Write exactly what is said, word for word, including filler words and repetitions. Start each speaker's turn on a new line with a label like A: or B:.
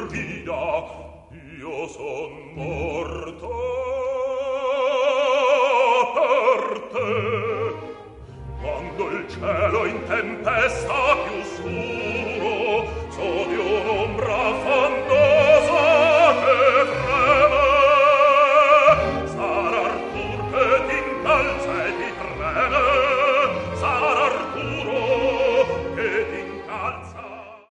A: grida, io son morto per te. Quando il cielo in tempesta